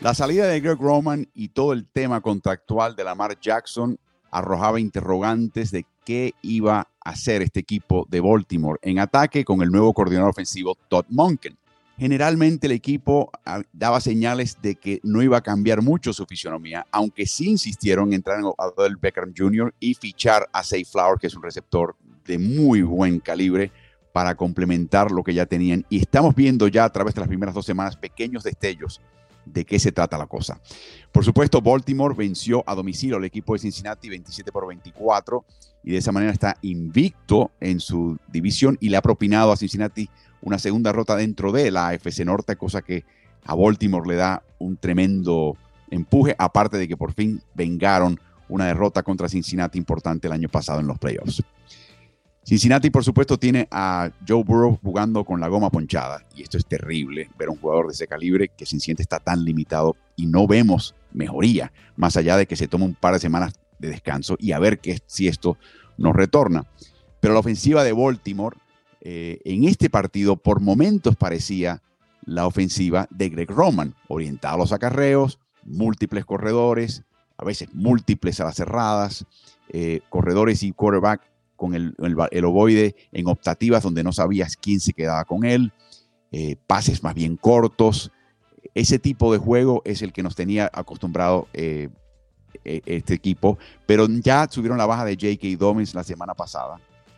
La salida de Greg Roman y todo el tema contractual de Lamar Jackson arrojaba interrogantes de qué iba a hacer este equipo de Baltimore en ataque con el nuevo coordinador ofensivo Todd Monken. Generalmente el equipo daba señales de que no iba a cambiar mucho su fisionomía, aunque sí insistieron en entrar a Odell Beckham Jr. y fichar a Zay Flowers, que es un receptor de muy buen calibre, para complementar lo que ya tenían. Y estamos viendo ya a través de las primeras 2 semanas pequeños destellos de qué se trata la cosa. Por supuesto, Baltimore venció a domicilio al equipo de Cincinnati 27-24 y de esa manera está invicto en su división y le ha propinado a Cincinnati una segunda derrota dentro de la AFC Norte, cosa que a Baltimore le da un tremendo empuje, aparte de que por fin vengaron una derrota contra Cincinnati importante el año pasado en los playoffs. Cincinnati, por supuesto, tiene a Joe Burrow jugando con la goma ponchada, y esto es terrible, ver a un jugador de ese calibre que Cincinnati está tan limitado y no vemos mejoría, más allá de que se tome un par de semanas de descanso y a ver si esto nos retorna. Pero la ofensiva de Baltimore, en este partido, por momentos parecía la ofensiva de Greg Roman, orientada a los acarreos, múltiples corredores, a veces múltiples a las cerradas, corredores y quarterback con el ovoide en optativas donde no sabías quién se quedaba con él, pases más bien cortos. Ese tipo de juego es el que nos tenía acostumbrado este equipo, pero ya subieron la baja de J.K. Dobbins la semana pasada,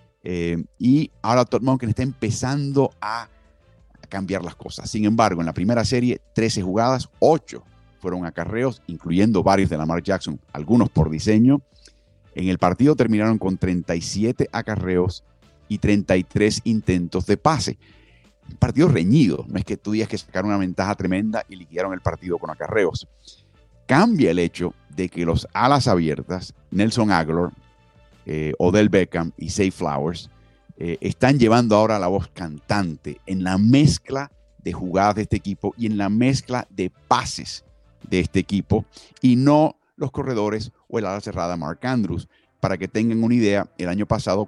y ahora Todd Monken está empezando a cambiar las cosas. Sin embargo, en la primera serie, 13 jugadas, 8 fueron acarreos, incluyendo varios de Lamar Jackson, algunos por diseño. En el partido terminaron con 37 acarreos y 33 intentos de pase. Un partido reñido, no es que tú digas que sacaron una ventaja tremenda y liquidaron el partido con acarreos. Cambia el hecho de que los alas abiertas, Nelson Agholor, Odell Beckham y Zay Flowers, están llevando ahora la voz cantante en la mezcla de jugadas de este equipo y en la mezcla de pases de este equipo, y no los corredores o el ala cerrada Mark Andrews. Para que tengan una idea, el año pasado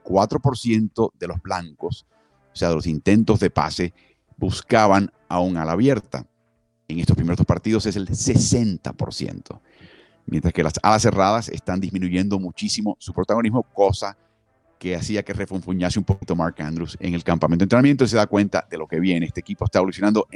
44% de los blancos, o sea, de los intentos de pase, buscaban a un ala abierta. En estos primeros 2 partidos es el 60%. Mientras que las alas cerradas están disminuyendo muchísimo su protagonismo, cosa que hacía que refunfuñase un poquito Mark Andrews en el campamento de entrenamiento, y se da cuenta de lo que viene. Este equipo está evolucionando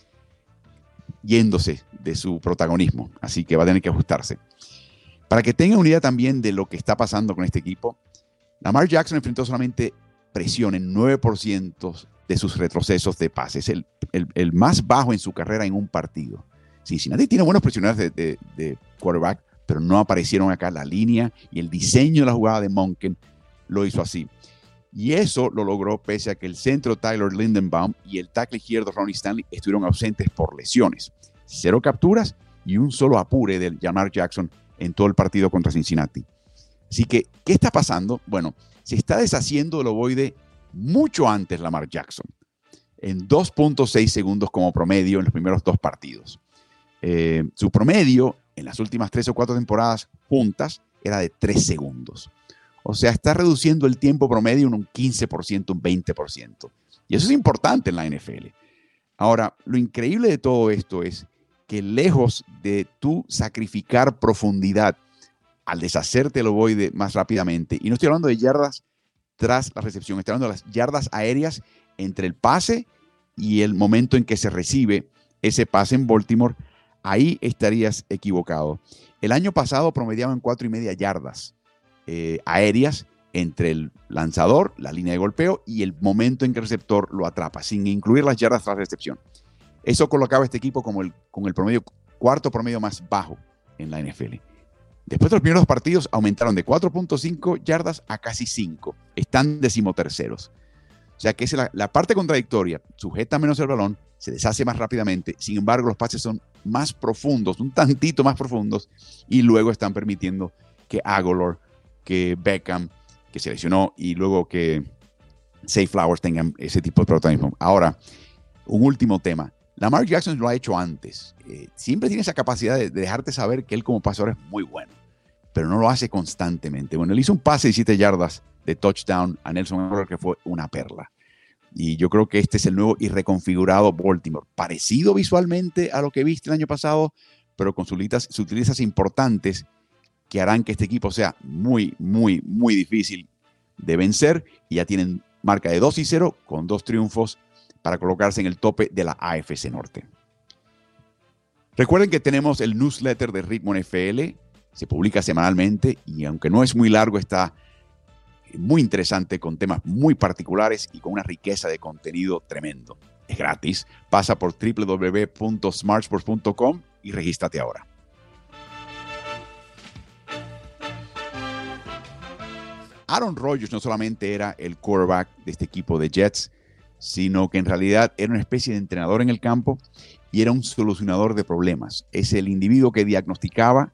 yéndose de su protagonismo, así que va a tener que ajustarse. Para que tengan una idea también de lo que está pasando con este equipo, Lamar Jackson enfrentó solamente presión en 9% de sus retrocesos de pases, el más bajo en su carrera en un partido. Cincinnati tiene buenos presionadores de quarterback, pero no aparecieron acá. La línea y el diseño de la jugada de Monken lo hizo así. Y eso lo logró pese a que el centro Tyler Lindenbaum y el tackle izquierdo Ronnie Stanley estuvieron ausentes por lesiones. 0 capturas y un solo apure de Lamar Jackson en todo el partido contra Cincinnati. Así que, ¿qué está pasando? Bueno, se está deshaciendo del ovoide mucho antes Lamar Jackson, en 2.6 segundos como promedio en los primeros 2 partidos. Su promedio en las últimas 3 o 4 temporadas juntas era de 3 segundos. O sea, está reduciendo el tiempo promedio en un 15%, un 20%. Y eso es importante en la NFL. Ahora, lo increíble de todo esto es que lejos de tú sacrificar profundidad al deshacerte el ovoide más rápidamente, y no estoy hablando de yardas tras la recepción, estoy hablando de las yardas aéreas entre el pase y el momento en que se recibe ese pase en Baltimore, ahí estarías equivocado. El año pasado promediaban 4.5 yardas aéreas entre el lanzador, la línea de golpeo y el momento en que el receptor lo atrapa, sin incluir las yardas tras recepción. Eso colocaba a este equipo con el promedio, cuarto promedio más bajo en la NFL. Después de los primeros partidos aumentaron de 4.5 yardas a casi 5. Están decimoterceros. O sea que es la parte contradictoria. Sujeta menos el balón, se deshace más rápidamente. Sin embargo, los pases son más profundos, un tantito más profundos, y luego están permitiendo que Agholor, que Beckham, que se lesionó, y luego que Zay Flowers tengan ese tipo de protagonismo. Ahora, un último tema. Lamar Jackson lo ha hecho antes. Siempre tiene esa capacidad de dejarte saber que él como pasador es muy bueno, pero no lo hace constantemente. Bueno, él hizo un pase de 7 yardas de touchdown a Nelson Agholor que fue una perla. Y yo creo que este es el nuevo y reconfigurado Baltimore, parecido visualmente a lo que viste el año pasado, pero con sutilezas importantes que harán que este equipo sea muy, muy, muy difícil de vencer. Y ya tienen marca de 2-0 con 2 triunfos para colocarse en el tope de la AFC Norte. Recuerden que tenemos el newsletter de Ritmo NFL, se publica semanalmente y aunque no es muy largo, está muy interesante con temas muy particulares y con una riqueza de contenido tremendo. Es gratis, pasa por www.smartsports.com y regístrate ahora. Aaron Rodgers no solamente era el quarterback de este equipo de Jets, sino que en realidad era una especie de entrenador en el campo y era un solucionador de problemas. Es el individuo que diagnosticaba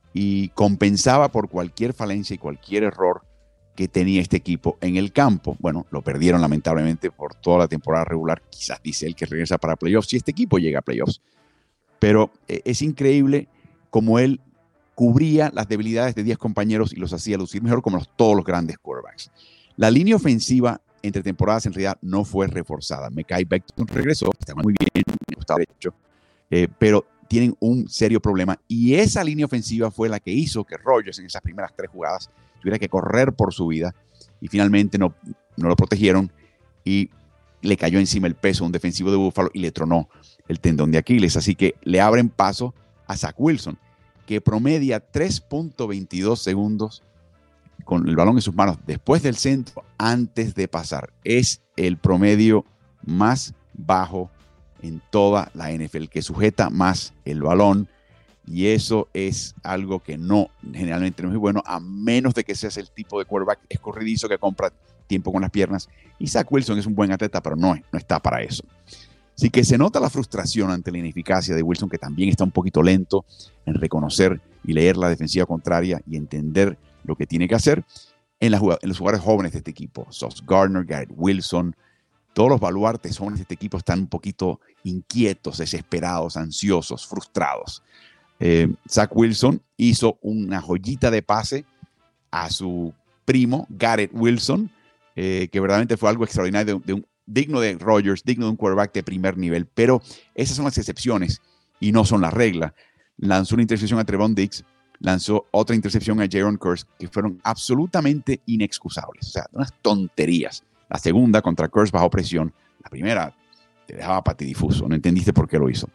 y compensaba por cualquier falencia y cualquier error que tenía este equipo en el campo. Bueno, lo perdieron lamentablemente por toda la temporada regular. Quizás dice él que regresa para playoffs si este equipo llega a playoffs. Pero es increíble cómo él cubría las debilidades de 10 compañeros y los hacía lucir mejor como todos los grandes quarterbacks. La línea ofensiva entre temporadas en realidad no fue reforzada. Mekhi Becton regresó, está muy bien, está derecho, pero tienen un serio problema y esa línea ofensiva fue la que hizo que Rodgers en esas primeras 3 jugadas tuviera que correr por su vida y finalmente no lo protegieron y le cayó encima el peso a un defensivo de Buffalo y le tronó el tendón de Aquiles. Así que le abren paso a Zach Wilson, que promedia 3.22 segundos con el balón en sus manos después del centro antes de pasar. Es el promedio más bajo en toda la NFL, que sujeta más el balón, y eso es algo que generalmente no es muy bueno, a menos de que seas el tipo de quarterback escorridizo que compra tiempo con las piernas. Y Zach Wilson es un buen atleta, pero no está para eso. Así que se nota la frustración ante la ineficacia de Wilson, que también está un poquito lento en reconocer y leer la defensiva contraria y entender lo que tiene que hacer en los jugadores jóvenes de este equipo. Sauce Gardner, Garrett Wilson, todos los baluartes jóvenes de este equipo están un poquito inquietos, desesperados, ansiosos, frustrados. Zach Wilson hizo una joyita de pase a su primo, Garrett Wilson, que verdaderamente fue algo extraordinario, digno de Rodgers, digno de un quarterback de primer nivel, pero esas son las excepciones y no son la regla. Lanzó una intercepción a Trevon Diggs, lanzó otra intercepción a Jayron Kearse, que fueron absolutamente inexcusables, o sea, unas tonterías. La segunda contra Kearse bajo presión, la primera te dejaba patidifuso, no entendiste por qué lo hizo.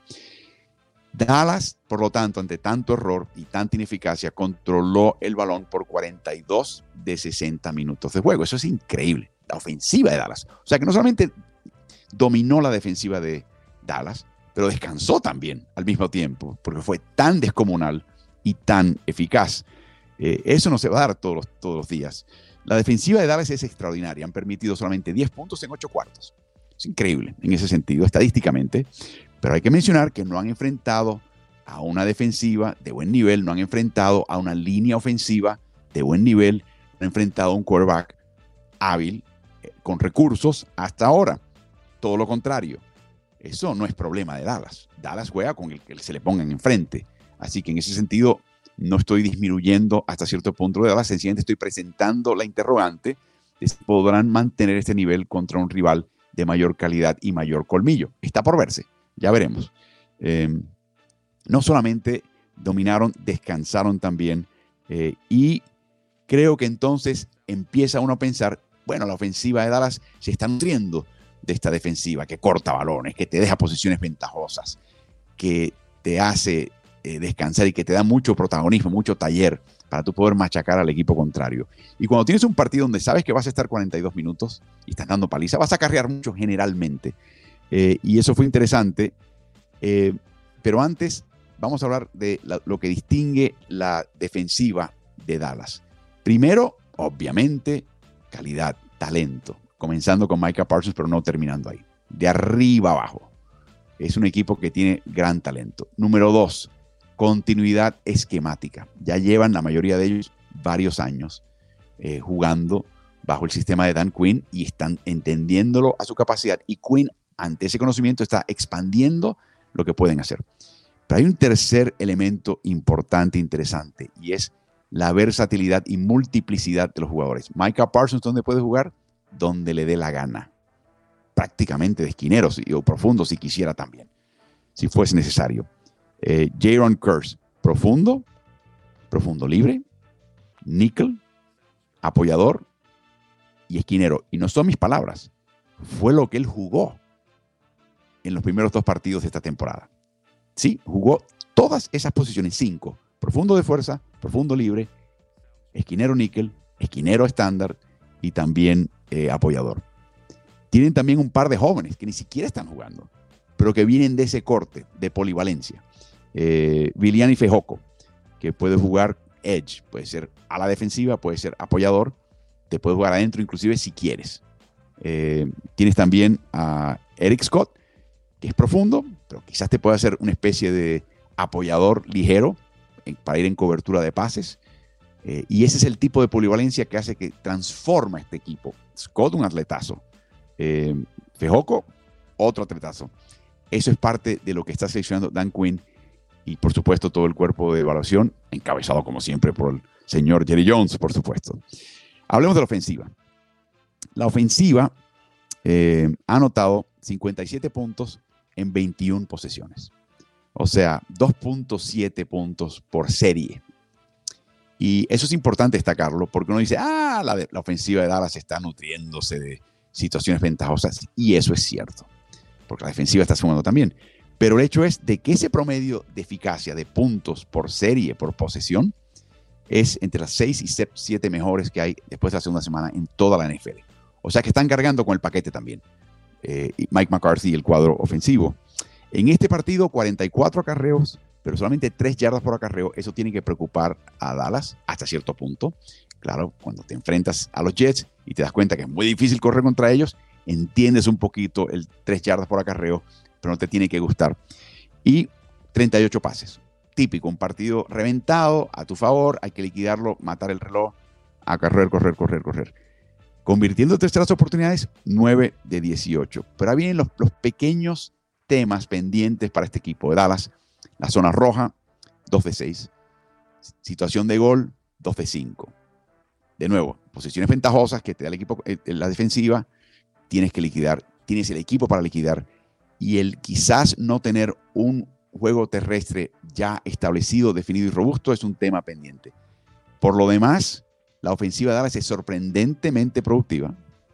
Dallas, por lo tanto, ante tanto error y tanta ineficacia, controló el balón por 42 de 60 minutos de juego. Eso es increíble. La ofensiva de Dallas. O sea que no solamente dominó la defensiva de Dallas, pero descansó también al mismo tiempo, porque fue tan descomunal y tan eficaz. Eso no se va a dar todos los días. La defensiva de Dallas es extraordinaria. Han permitido solamente 10 puntos en 8 cuartos. Es increíble en ese sentido, estadísticamente. Pero hay que mencionar que no han enfrentado a una defensiva de buen nivel, no han enfrentado a una línea ofensiva de buen nivel, no han enfrentado a un quarterback hábil, con recursos hasta ahora. Todo lo contrario. Eso no es problema de Dallas. Dallas juega con el que se le pongan enfrente. Así que en ese sentido no estoy disminuyendo hasta cierto punto de Dallas. Sencillamente estoy presentando la interrogante de si podrán mantener este nivel contra un rival de mayor calidad y mayor colmillo. Está por verse. Ya veremos. No solamente dominaron, descansaron también. Y creo que entonces empieza uno a pensar, bueno, la ofensiva de Dallas se está nutriendo de esta defensiva que corta balones, que te deja posiciones ventajosas, que te hace descansar y que te da mucho protagonismo, mucho taller para tú poder machacar al equipo contrario. Y cuando tienes un partido donde sabes que vas a estar 42 minutos y estás dando paliza, vas a carrear mucho generalmente. Y eso fue interesante. Pero antes vamos a hablar de lo que distingue la defensiva de Dallas. Primero, obviamente, calidad, talento. Comenzando con Micah Parsons, pero no terminando ahí. De arriba abajo. Es un equipo que tiene gran talento. Número 2, continuidad esquemática. Ya llevan la mayoría de ellos varios años jugando bajo el sistema de Dan Quinn y están entendiéndolo a su capacidad. Y Quinn, ante ese conocimiento, está expandiendo lo que pueden hacer. Pero hay un tercer elemento importante e interesante y es la versatilidad y multiplicidad de los jugadores. Micah Parsons, ¿dónde puede jugar? Donde le dé la gana. prácticamente de esquinero o profundo si quisiera también, si fuese necesario. Jaron Kearse, profundo libre, níquel, apoyador y esquinero. Y no son mis palabras, fue lo que él jugó en los primeros 2 partidos de esta temporada. Sí, jugó todas esas posiciones, 5. Profundo de fuerza, profundo libre, esquinero níquel, esquinero estándar y también apoyador. Tienen también un par de jóvenes que ni siquiera están jugando, pero que vienen de ese corte de polivalencia. Viliani Fehoko, que puede jugar edge, puede ser a la defensiva, puede ser apoyador, te puede jugar adentro inclusive si quieres. Tienes también a Eric Scott, que es profundo, pero quizás te pueda hacer una especie de apoyador ligero para ir en cobertura de pases. Y ese es el tipo de polivalencia que hace que transforma este equipo. Scott, un atletazo. Fehoko, otro atletazo. Eso es parte de lo que está seleccionando Dan Quinn y, por supuesto, todo el cuerpo de evaluación, encabezado, como siempre, por el señor Jerry Jones, por supuesto. Hablemos de la ofensiva. La ofensiva ha anotado 57 puntos en 21 posesiones. O sea, 2.7 puntos por serie. Y eso es importante destacarlo porque uno dice, la ofensiva de Dallas está nutriéndose de situaciones ventajosas. Y eso es cierto, porque la defensiva está sumando también. Pero el hecho es de que ese promedio de eficacia de puntos por serie, por posesión, es entre las 6 y 7 mejores que hay después de la segunda semana en toda la NFL. O sea que están cargando con el paquete también. Mike McCarthy y el cuadro ofensivo. En este partido, 44 acarreos, pero solamente 3 yardas por acarreo. Eso tiene que preocupar a Dallas hasta cierto punto. Claro, cuando te enfrentas a los Jets y te das cuenta que es muy difícil correr contra ellos, entiendes un poquito el 3 yardas por acarreo, pero no te tiene que gustar. Y 38 pases. Típico, un partido reventado a tu favor, hay que liquidarlo, matar el reloj, a correr. Convirtiendo terceras oportunidades, 9 de 18. Pero ahí vienen los pequeños temas pendientes para este equipo de Dallas. La zona roja, 2 de 6. Situación de gol, 2 de 5. De nuevo, posiciones ventajosas que te da el equipo, la defensiva, tienes que liquidar, tienes el equipo para liquidar, y el quizás no tener un juego terrestre ya establecido, definido y robusto es un tema pendiente. Por lo demás, la ofensiva de Dallas es sorprendentemente productiva.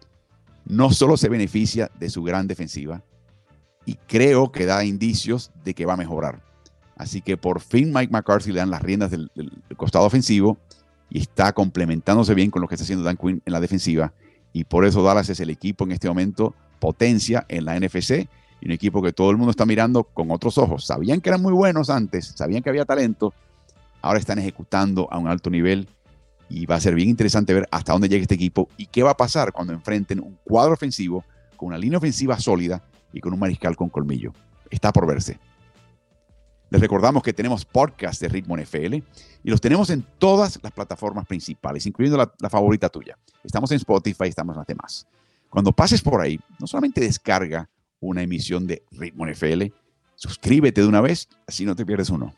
No solo se beneficia de su gran defensiva, y creo que da indicios de que va a mejorar. Así que por fin Mike McCarthy le dan las riendas del costado ofensivo y está complementándose bien con lo que está haciendo Dan Quinn en la defensiva. Y por eso Dallas es el equipo en este momento potencia en la NFC, y un equipo que todo el mundo está mirando con otros ojos. Sabían que eran muy buenos antes, sabían que había talento, ahora están ejecutando a un alto nivel, y va a ser bien interesante ver hasta dónde llega este equipo y qué va a pasar cuando enfrenten un cuadro ofensivo con una línea ofensiva sólida y con un mariscal con colmillo. Está por verse. Les recordamos que tenemos podcast de Ritmo NFL y los tenemos en todas las plataformas principales, incluyendo la favorita tuya. Estamos en Spotify, estamos en las demás. Cuando pases por ahí, no solamente descarga una emisión de Ritmo NFL, suscríbete de una vez, así no te pierdes uno.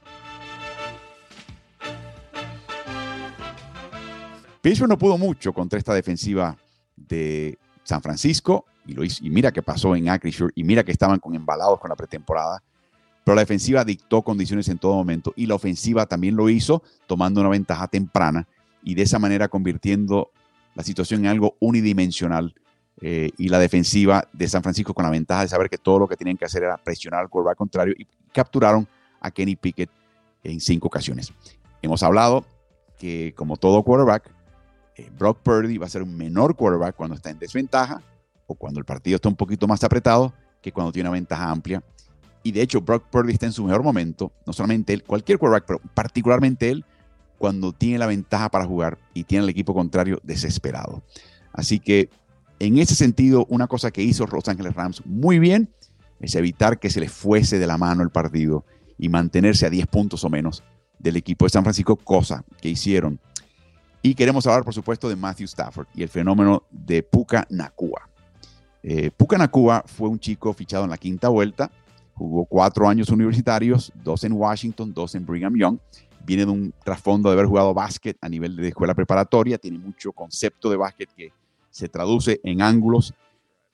Pittsburgh no pudo mucho contra esta defensiva de San Francisco, y lo hizo, y mira que pasó en Acrisure, y mira que estaban embalados con la pretemporada, pero la defensiva dictó condiciones en todo momento, y la ofensiva también lo hizo, tomando una ventaja temprana, y de esa manera convirtiendo la situación en algo unidimensional, y la defensiva de San Francisco con la ventaja de saber que todo lo que tenían que hacer era presionar al quarterback contrario, y capturaron a Kenny Pickett en 5 ocasiones. Hemos hablado que, como todo quarterback, Brock Purdy va a ser un menor quarterback cuando está en desventaja o cuando el partido está un poquito más apretado que cuando tiene una ventaja amplia. Y de hecho, Brock Purdy está en su mejor momento, no solamente él, cualquier quarterback, pero particularmente él, cuando tiene la ventaja para jugar y tiene al equipo contrario desesperado. Así que, en ese sentido, una cosa que hizo Los Ángeles Rams muy bien es evitar que se les fuese de la mano el partido y mantenerse a 10 puntos o menos del equipo de San Francisco, cosa que hicieron. Y queremos hablar, por supuesto, de Matthew Stafford y el fenómeno de Puka Nacua. Puka Nacua fue un chico fichado en la 5ª vuelta, jugó 4 años universitarios, 2 en Washington, 2 en Brigham Young. Viene de un trasfondo de haber jugado básquet a nivel de escuela preparatoria, tiene mucho concepto de básquet que se traduce en ángulos,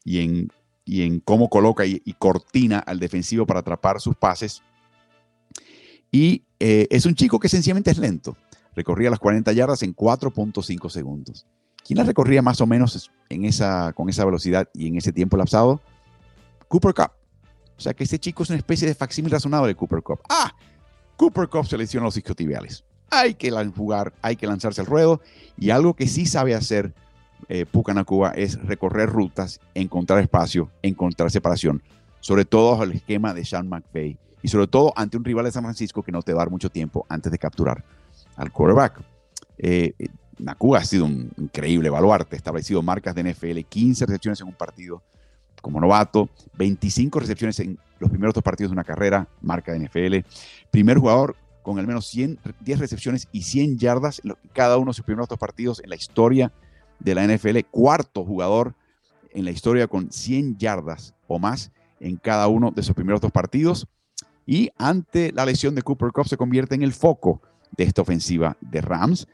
y en cómo coloca y cortina al defensivo para atrapar sus pases. Y es un chico que sencillamente es lento. Recorría las 40 yardas en 4.5 segundos. ¿Quién la recorría más o menos con esa velocidad y en ese tiempo lapsado? Cooper Kupp. O sea que este chico es una especie de facsímil razonable de Cooper Kupp. Cooper Kupp se lesiona los isquiotibiales. Hay que jugar, hay que lanzarse al ruedo. Y algo que sí sabe hacer Puka Nacua es recorrer rutas, encontrar espacio, encontrar separación. Sobre todo bajo el esquema de Sean McVay. Y sobre todo ante un rival de San Francisco que no te va a dar mucho tiempo antes de capturar al quarterback. Nacua ha sido un increíble baluarte, ha establecido marcas de NFL, 15 recepciones en un partido como novato, 25 recepciones en los primeros 2 partidos de una carrera, marca de NFL. Primer jugador con al menos 10 recepciones y 100 yardas en cada uno de sus primeros 2 partidos en la historia de la NFL. Cuarto jugador en la historia con 100 yardas o más en cada uno de sus primeros 2 partidos. Y ante la lesión de Cooper Kupp se convierte en el foco de esta ofensiva de Rams.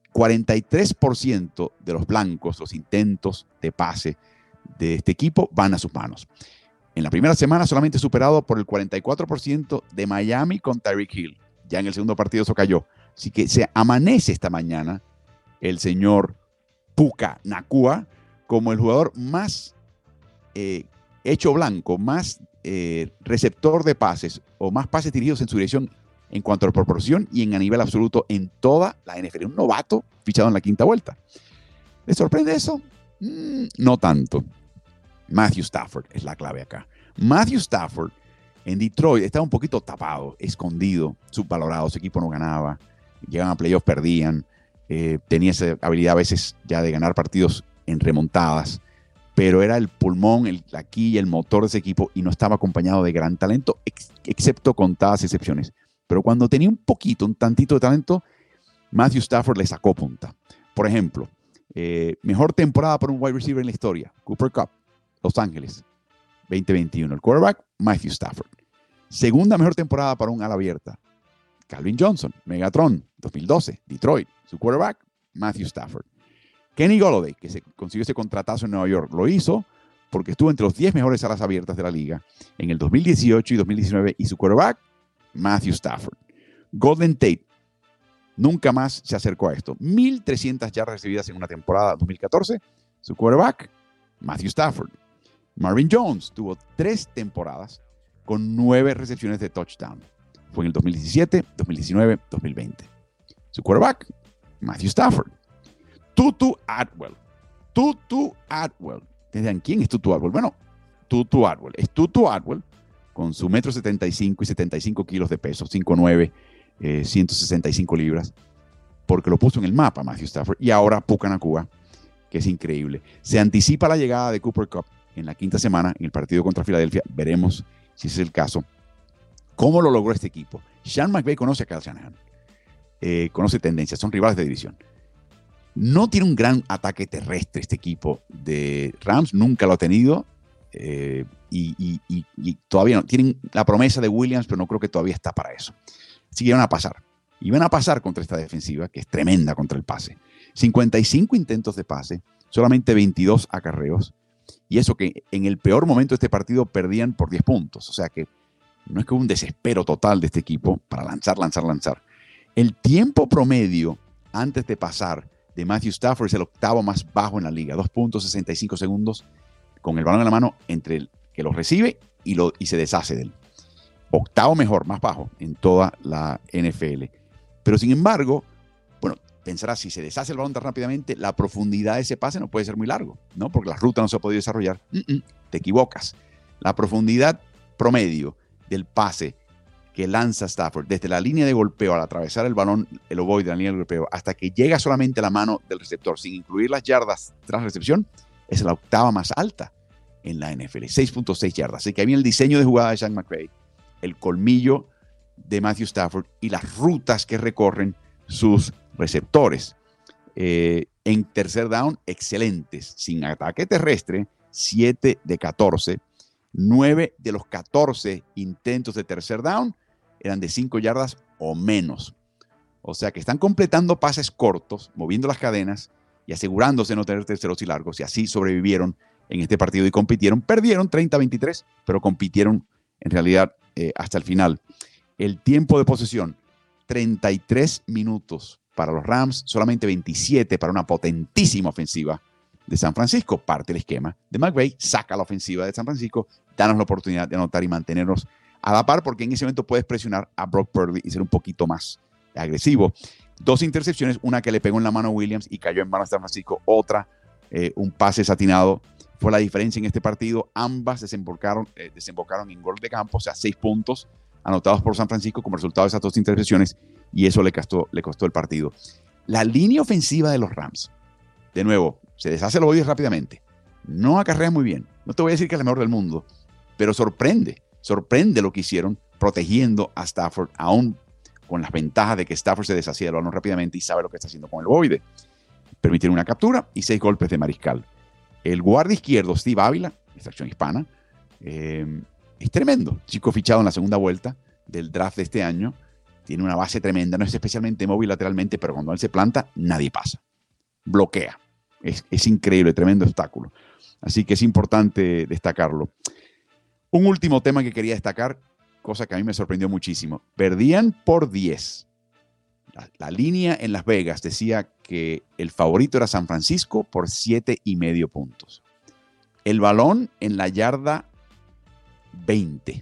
43% de los blancos, los intentos de pase de este equipo van a sus manos. En la primera semana solamente superado por el 44% de Miami con Tyreek Hill. Ya en el segundo partido eso cayó. Así que se amanece esta mañana el señor Puka Nacua como el jugador más hecho blanco, más receptor de pases o más pases dirigidos en su dirección en cuanto a la proporción y a nivel absoluto en toda la NFL. Un novato fichado en la 5ª vuelta. ¿Les sorprende eso? No tanto. Matthew Stafford es la clave acá. Matthew Stafford en Detroit estaba un poquito tapado, escondido, subvalorado. Su equipo no ganaba. Llegaban a playoffs, perdían. Tenía esa habilidad a veces ya de ganar partidos en remontadas. Pero era el pulmón, la quilla, el motor de ese equipo y no estaba acompañado de gran talento, excepto contadas excepciones. Pero cuando tenía un tantito de talento, Matthew Stafford le sacó punta. Por ejemplo, mejor temporada para un wide receiver en la historia. Cooper Kupp, Los Ángeles, 2021. El quarterback, Matthew Stafford. Segunda mejor temporada para un ala abierta. Calvin Johnson, Megatron, 2012, Detroit. Su quarterback, Matthew Stafford. Kenny Golladay, que se consiguió ese contratazo en Nueva York, lo hizo porque estuvo entre los 10 mejores alas abiertas de la liga en el 2018 y 2019 y su quarterback, Matthew Stafford. Golden Tate nunca más se acercó a esto. 1,300 yardas recibidas en una temporada 2014. Su quarterback, Matthew Stafford. Marvin Jones tuvo 3 temporadas con 9 recepciones de touchdown. Fue en el 2017, 2019, 2020. Su quarterback, Matthew Stafford. Tutu Atwell. ¿Entienden quién es Tutu Atwell? Bueno, Tutu Atwell. Es Tutu Atwell con su 1,75 m y 75 kilos de peso, 5'9", 165 libras, porque lo puso en el mapa Matthew Stafford. Y ahora Puka Nacua, que es increíble. Se anticipa la llegada de Cooper Kupp en la 5ª semana en el partido contra Filadelfia. Veremos si ese es el caso. ¿Cómo lo logró este equipo? Sean McVay conoce a Kyle Shanahan. Conoce tendencias, son rivales de división. No tiene un gran ataque terrestre este equipo de Rams, nunca lo ha tenido. Y todavía no. Tienen la promesa de Williams, pero no creo que todavía está para eso. Así que iban a pasar. Iban a pasar contra esta defensiva, que es tremenda contra el pase. 55 intentos de pase, solamente 22 acarreos. Y eso que en el peor momento de este partido perdían por 10 puntos. O sea que no es que hubo un desespero total de este equipo para lanzar. El tiempo promedio antes de pasar de Matthew Stafford es el 8º más bajo en la liga. 2.65 segundos con el balón en la mano entre el que lo recibe y se deshace de él. 8º mejor, más bajo en toda la NFL. Pero sin embargo, bueno, pensarás, si se deshace el balón tan rápidamente, la profundidad de ese pase no puede ser muy largo, ¿no? Porque la ruta no se ha podido desarrollar. Te equivocas. La profundidad promedio del pase que lanza Stafford desde la línea de golpeo al atravesar el balón, el ovoide de la línea de golpeo, hasta que llega solamente a la mano del receptor, sin incluir las yardas tras recepción, es la 8ª más alta en la NFL, 6.6 yardas. Así que ahí viene el diseño de jugada de Sean McVay, el colmillo de Matthew Stafford y las rutas que recorren sus receptores. En tercer down, excelentes. Sin ataque terrestre, 7 de 14. 9 de los 14 intentos de tercer down eran de 5 yardas o menos. O sea que están completando pases cortos, moviendo las cadenas y asegurándose de no tener terceros y largos. Y así sobrevivieron en este partido y compitieron. Perdieron 30-23, pero compitieron en realidad hasta el final. El tiempo de posesión, 33 minutos para los Rams, solamente 27 para una potentísima ofensiva de San Francisco. Parte del esquema de McVay, saca la ofensiva de San Francisco, danos la oportunidad de anotar y mantenernos a la par, porque en ese momento puedes presionar a Brock Purdy y ser un poquito más agresivo. 2 intercepciones, una que le pegó en la mano a Williams y cayó en manos de San Francisco, otra, un pase satinado, fue la diferencia en este partido. Ambas desembocaron en gol de campo, o sea, 6 puntos anotados por San Francisco como resultado de esas 2 intercepciones, y eso le costó el partido. La línea ofensiva de los Rams, de nuevo, se deshace los oídos rápidamente. No acarrea muy bien. No te voy a decir que es la mejor del mundo, pero sorprende lo que hicieron protegiendo a Stafford, aún con las ventajas de que Stafford se deshacía del balón rápidamente y sabe lo que está haciendo con el ovoide. Permitieron una captura y 6 golpes de mariscal. El guardia izquierdo, Steve Ávila, extracción hispana, es tremendo. Chico fichado en la segunda vuelta del draft de este año. Tiene una base tremenda, no es especialmente móvil lateralmente, pero cuando él se planta, nadie pasa. Bloquea. Es increíble, tremendo obstáculo. Así que es importante destacarlo. Un último tema que quería destacar, cosa que a mí me sorprendió muchísimo. Perdían por 10. La línea en Las Vegas decía que el favorito era San Francisco por 7,5 puntos. El balón en la yarda 20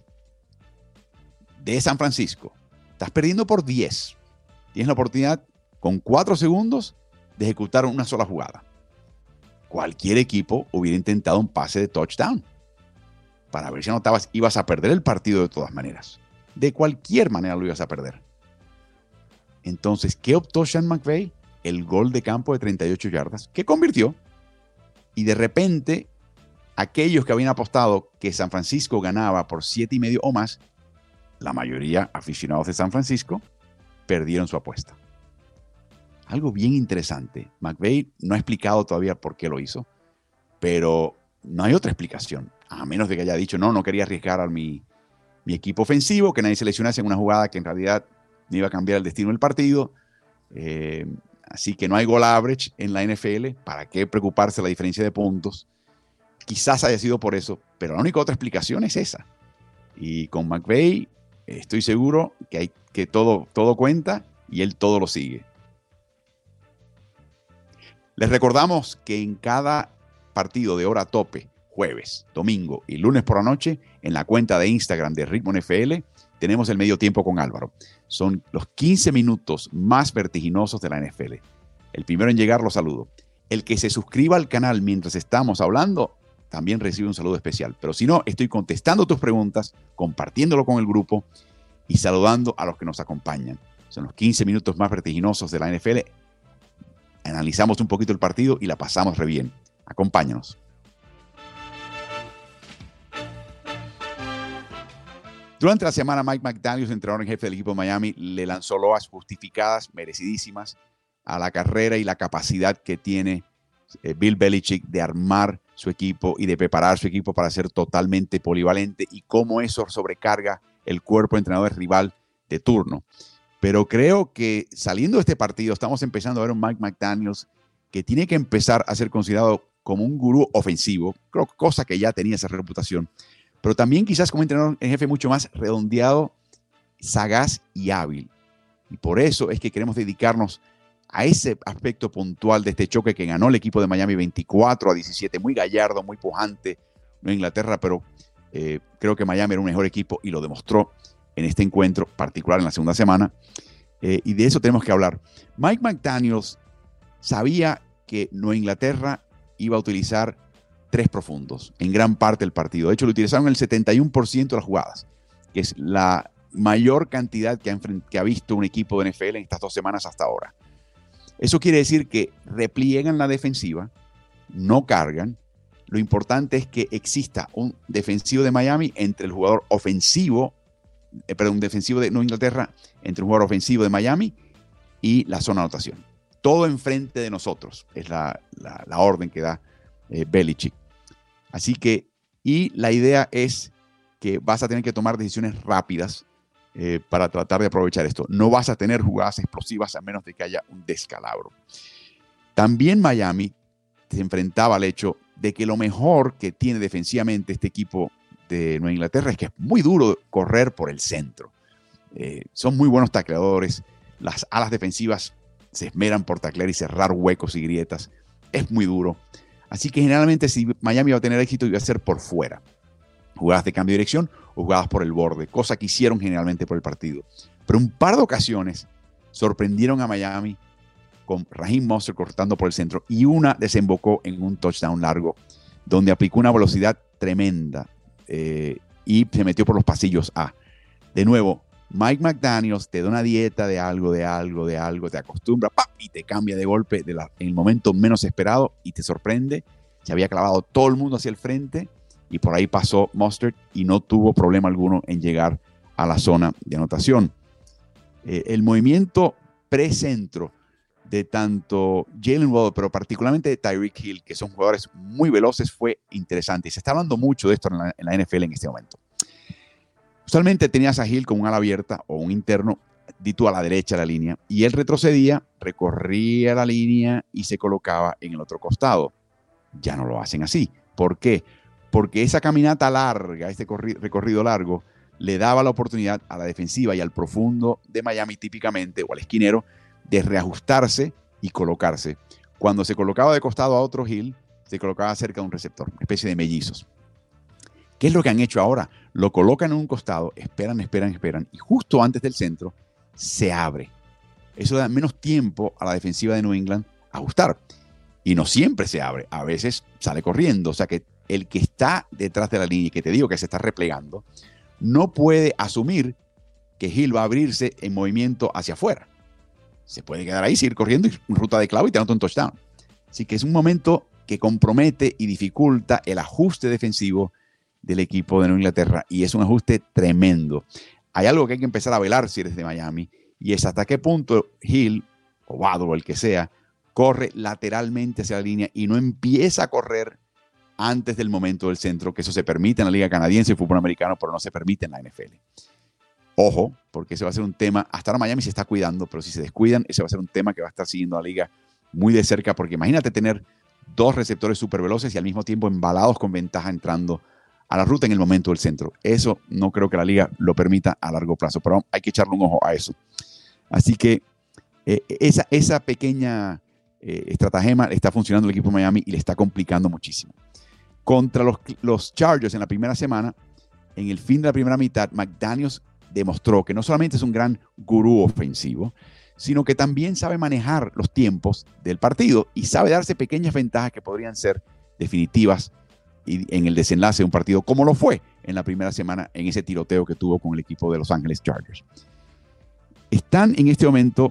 de San Francisco. Estás perdiendo por 10. Tienes la oportunidad con 4 segundos de ejecutar una sola jugada. Cualquier equipo hubiera intentado un pase de touchdown para ver si anotabas. Ibas a perder el partido de todas maneras. De cualquier manera lo ibas a perder. Entonces, ¿qué optó Sean McVay? El gol de campo de 38 yardas, que convirtió. Y de repente, aquellos que habían apostado que San Francisco ganaba por 7,5 o más, la mayoría aficionados de San Francisco, perdieron su apuesta. Algo bien interesante. McVay no ha explicado todavía por qué lo hizo, pero no hay otra explicación, a menos de que haya dicho, no quería arriesgar a mi equipo ofensivo, que nadie se lesionase en una jugada que en realidad no iba a cambiar el destino del partido. Así que no hay goal average en la NFL. ¿Para qué preocuparse de la diferencia de puntos? Quizás haya sido por eso, pero la única otra explicación es esa. Y con McVay estoy seguro que todo cuenta y él todo lo sigue. Les recordamos que en cada partido de hora tope, jueves, domingo y lunes por la noche, en la cuenta de Instagram de Ritmo NFL, tenemos el medio tiempo con Álvaro. Son los 15 minutos más vertiginosos de la NFL. El primero en llegar lo saludo. El que se suscriba al canal mientras estamos hablando también recibe un saludo especial. Pero si no, estoy contestando tus preguntas, compartiéndolo con el grupo y saludando a los que nos acompañan. Son los 15 minutos más vertiginosos de la NFL. Analizamos un poquito el partido y la pasamos re bien. Acompáñanos. Durante la semana, Mike McDaniels, entrenador en jefe del equipo de Miami, le lanzó loas justificadas, merecidísimas, a la carrera y la capacidad que tiene Bill Belichick de armar su equipo y de preparar su equipo para ser totalmente polivalente y cómo eso sobrecarga el cuerpo de entrenador rival de turno. Pero creo que saliendo de este partido estamos empezando a ver un Mike McDaniels que tiene que empezar a ser considerado como un gurú ofensivo, cosa que ya tenía esa reputación, pero también quizás como entrenador en jefe mucho más redondeado, sagaz y hábil. Y por eso es que queremos dedicarnos a ese aspecto puntual de este choque que ganó el equipo de Miami 24-17, muy gallardo, muy pujante, no Inglaterra, pero creo que Miami era un mejor equipo y lo demostró en este encuentro particular en la segunda semana, y de eso tenemos que hablar. Mike McDaniels sabía que Nueva Inglaterra iba a utilizar 3 profundos en gran parte del partido. De hecho, lo utilizaron el 71% de las jugadas, que es la mayor cantidad que ha visto un equipo de NFL en estas 2 semanas hasta ahora. Eso quiere decir que repliegan la defensiva, no cargan. Lo importante es que exista un defensivo de Miami entre el jugador ofensivo, un defensivo de Nueva Inglaterra entre un jugador ofensivo de Miami y la zona de anotación. Todo enfrente de nosotros es la orden que da Belichick. Así que, y la idea es que vas a tener que tomar decisiones rápidas para tratar de aprovechar esto. No vas a tener jugadas explosivas a menos de que haya un descalabro. También Miami se enfrentaba al hecho de que lo mejor que tiene defensivamente este equipo de Nueva Inglaterra es que es muy duro correr por el centro. Son muy buenos tacleadores. Las alas defensivas se esmeran por taclear y cerrar huecos y grietas. Es muy duro. Así que generalmente si Miami va a tener éxito, iba a ser por fuera. Jugadas de cambio de dirección o jugadas por el borde, cosa que hicieron generalmente por el partido. Pero un par de ocasiones sorprendieron a Miami con Raheem Mostert cortando por el centro y una desembocó en un touchdown largo donde aplicó una velocidad tremenda y se metió por los pasillos A. De nuevo, Mike McDaniels te da una dieta de algo, te acostumbra y te cambia de golpe en el momento menos esperado y te sorprende. Se había clavado todo el mundo hacia el frente y por ahí pasó Mostert y no tuvo problema alguno en llegar a la zona de anotación. El movimiento pre-centro de tanto Jalen Waddle, pero particularmente de Tyreek Hill, que son jugadores muy veloces, fue interesante. Y se está hablando mucho de esto en la NFL en este momento. Usualmente tenías a Hill con un ala abierta o un interno, dito a la derecha de la línea, y él retrocedía, recorría la línea y se colocaba en el otro costado. Ya no lo hacen así. ¿Por qué? Porque esa caminata larga, este recorrido largo, le daba la oportunidad a la defensiva y al profundo de Miami típicamente, o al esquinero, de reajustarse y colocarse. Cuando se colocaba de costado a otro Hill, se colocaba cerca de un receptor, una especie de mellizos. ¿Qué es lo que han hecho ahora? Lo colocan en un costado, esperan, y justo antes del centro se abre. Eso da menos tiempo a la defensiva de New England a ajustar. Y no siempre se abre, a veces sale corriendo. O sea que el que está detrás de la línea y que te digo que se está replegando, no puede asumir que Hill va a abrirse en movimiento hacia afuera. Se puede quedar ahí, seguir corriendo en ruta de clavo y te anota un touchdown. Así que es un momento que compromete y dificulta el ajuste defensivo del equipo de Nueva Inglaterra y es un ajuste tremendo. Hay algo que hay que empezar a velar si eres de Miami y es hasta qué punto Hill o Waddle o el que sea corre lateralmente hacia la línea y no empieza a correr antes del momento del centro, que eso se permite en la Liga Canadiense de Fútbol Americano, pero no se permite en la NFL. Ojo, porque ese va a ser un tema, hasta ahora Miami se está cuidando, pero si se descuidan, ese va a ser un tema que va a estar siguiendo a la liga muy de cerca, porque imagínate tener dos receptores súper veloces y al mismo tiempo embalados con ventaja entrando a la ruta en el momento del centro. Eso no creo que la liga lo permita a largo plazo, pero hay que echarle un ojo a eso. Así que esa pequeña estratagema está funcionando el equipo de Miami y le está complicando muchísimo. Contra los Chargers en la primera semana, en el fin de la primera mitad, McDaniels demostró que no solamente es un gran gurú ofensivo, sino que también sabe manejar los tiempos del partido y sabe darse pequeñas ventajas que podrían ser definitivas en el desenlace de un partido, como lo fue en la primera semana en ese tiroteo que tuvo con el equipo de Los Ángeles Chargers. Están en este momento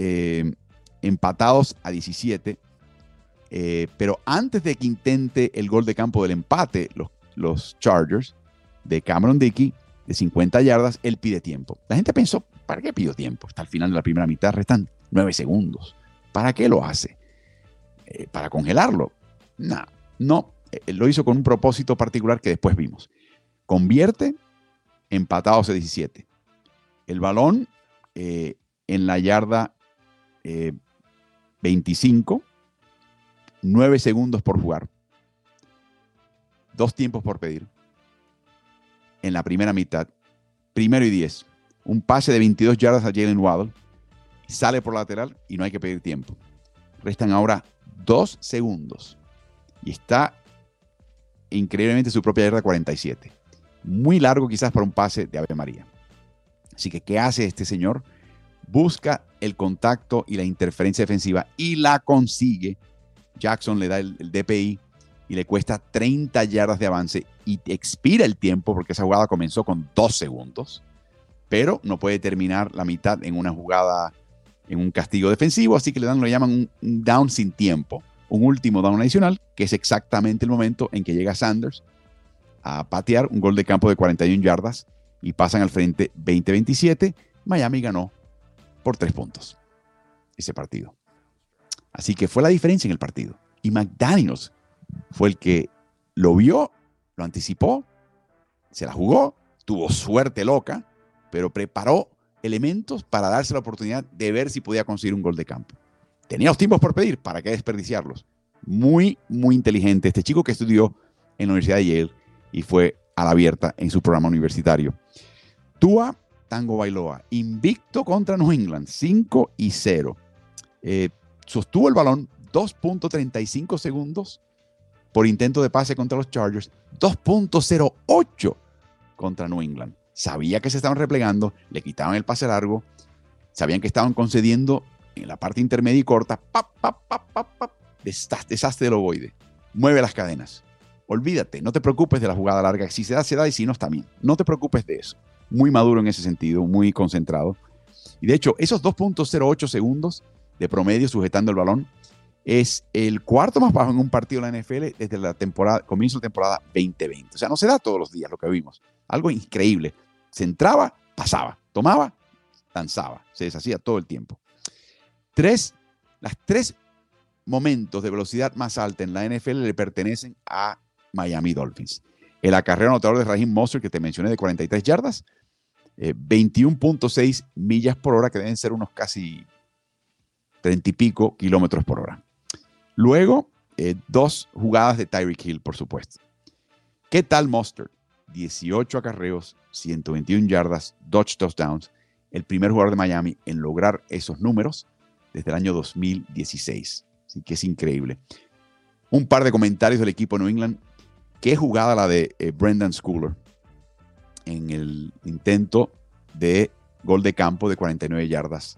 empatados a 17, pero antes de que intente el gol de campo del empate los Chargers de Cameron Dickey de 50 yardas, él pide tiempo. La gente pensó, ¿para qué pidió tiempo? Hasta el final de la primera mitad restan 9 segundos. ¿Para qué lo hace? ¿Para congelarlo? No. Lo hizo con un propósito particular que después vimos. Convierte, empatados a 17. El balón en la yarda 25, 9 segundos por jugar. 2 tiempos por pedir. En la primera mitad, 1º y 10. Un pase de 22 yardas a Jalen Waddle. Sale por lateral y no hay que pedir tiempo. Restan ahora 2 segundos. Y está increíblemente su propia yarda 47. Muy largo quizás para un pase de Ave María. Así que, ¿qué hace este señor? Busca el contacto y la interferencia defensiva y la consigue. Jackson le da el DPI y le cuesta 30 yardas de avance y expira el tiempo porque esa jugada comenzó con 2 segundos, pero no puede terminar la mitad en una jugada, en un castigo defensivo, así que lo llaman un down sin tiempo, un último down adicional, que es exactamente el momento en que llega Sanders a patear un gol de campo de 41 yardas y pasan al frente 20-27. Miami ganó por 3 puntos ese partido. Así que fue la diferencia en el partido. Y McDaniels fue el que lo vio, lo anticipó, se la jugó, tuvo suerte loca, pero preparó elementos para darse la oportunidad de ver si podía conseguir un gol de campo. Tenía los tiempos por pedir, ¿para qué desperdiciarlos? Muy, muy inteligente. Este chico que estudió en la Universidad de Yale y fue a la abierta en su programa universitario. Tua Tagovailoa, invicto contra New England, 5-0. Sostuvo el balón 2.35 segundos por intento de pase contra los Chargers, 2.08 contra New England. Sabía que se estaban replegando, le quitaban el pase largo, sabían que estaban concediendo en la parte intermedia y corta, desastre del ovoide, mueve las cadenas. Olvídate, no te preocupes de la jugada larga, si se da y si no está bien. No te preocupes de eso. Muy maduro en ese sentido, muy concentrado. Y de hecho, esos 2.08 segundos de promedio sujetando el balón es el cuarto más bajo en un partido de la NFL desde la comienzo de temporada 2020. O sea, no se da todos los días lo que vimos. Algo increíble. Se entraba, pasaba, tomaba, lanzaba. Se deshacía todo el tiempo. Las tres momentos de velocidad más alta en la NFL le pertenecen a Miami Dolphins. El acarreo anotador de Raheem Mostert, que te mencioné, de 43 yardas, 21.6 millas por hora, que deben ser unos casi 30 y pico kilómetros por hora. Luego, 2 jugadas de Tyreek Hill, por supuesto. ¿Qué tal Mostert? 18 acarreos, 121 yardas, 2 touchdowns. El primer jugador de Miami en lograr esos números desde el año 2016. Así que es increíble. Un par de comentarios del equipo de New England. Qué jugada la de Brendan Schooler en el intento de gol de campo de 49 yardas.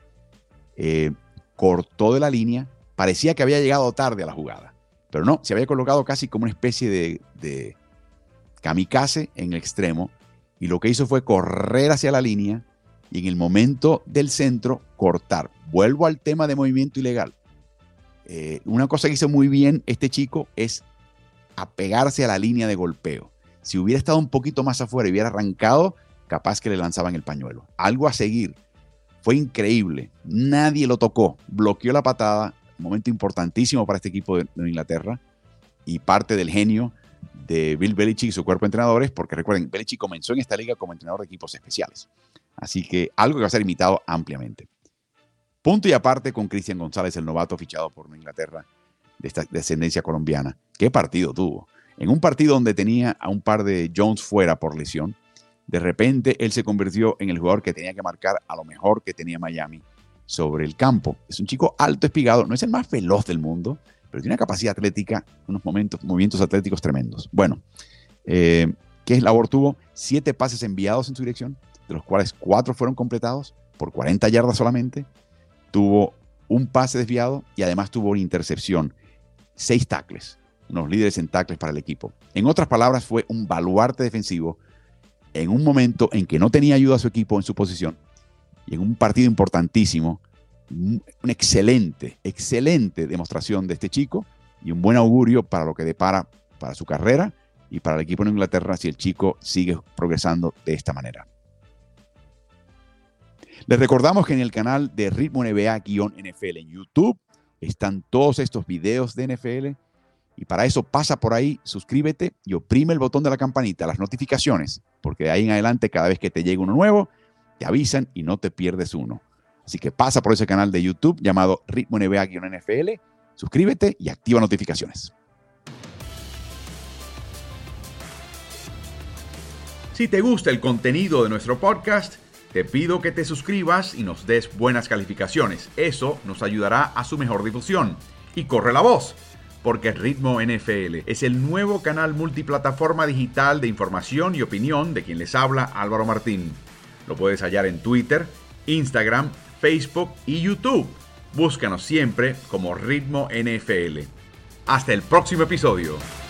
Cortó de la línea. Parecía que había llegado tarde a la jugada. Pero no, se había colocado casi como una especie de kamikaze en el extremo. Y lo que hizo fue correr hacia la línea y en el momento del centro cortar. Vuelvo al tema de movimiento ilegal. Una cosa que hizo muy bien este chico es apegarse a la línea de golpeo. Si hubiera estado un poquito más afuera y hubiera arrancado, capaz que le lanzaban el pañuelo. Algo a seguir. Fue increíble. Nadie lo tocó. Bloqueó la patada. Momento importantísimo para este equipo de Inglaterra y parte del genio de Bill Belichick y su cuerpo de entrenadores, porque recuerden, Belichick comenzó en esta liga como entrenador de equipos especiales. Así que algo que va a ser imitado ampliamente. Punto y aparte con Cristian González, el novato fichado por Inglaterra de esta descendencia colombiana. ¿Qué partido tuvo? En un partido donde tenía a un par de Jones fuera por lesión, de repente él se convirtió en el jugador que tenía que marcar a lo mejor que tenía Miami sobre el campo. Es un chico alto, espigado, no es el más veloz del mundo, pero tiene una capacidad atlética, unos movimientos atléticos tremendos. Bueno, ¿qué labor tuvo? 7 pases enviados en su dirección, de los cuales 4 fueron completados por 40 yardas solamente. Tuvo un pase desviado y además tuvo una intercepción. 6 tackles, unos líderes en tackles para el equipo. En otras palabras, fue un baluarte defensivo en un momento en que no tenía ayuda a su equipo en su posición y en un partido importantísimo. Una excelente demostración de este chico y un buen augurio para lo que depara para su carrera y para el equipo de Inglaterra si el chico sigue progresando de esta manera. Les recordamos que en el canal de Ritmo NBA-NFL en YouTube están todos estos videos de NFL y para eso pasa por ahí, suscríbete y oprime el botón de la campanita, las notificaciones, porque de ahí en adelante cada vez que te llegue uno nuevo, te avisan y no te pierdes uno. Así que pasa por ese canal de YouTube llamado Ritmo NBA-NFL, suscríbete y activa notificaciones. Si te gusta el contenido de nuestro podcast, te pido que te suscribas y nos des buenas calificaciones. Eso nos ayudará a su mejor difusión. Y corre la voz, porque Ritmo NFL es el nuevo canal multiplataforma digital de información y opinión de quien les habla Álvaro Martín. Lo puedes hallar en Twitter, Instagram, Facebook y YouTube. Búscanos siempre como Ritmo NFL. Hasta el próximo episodio.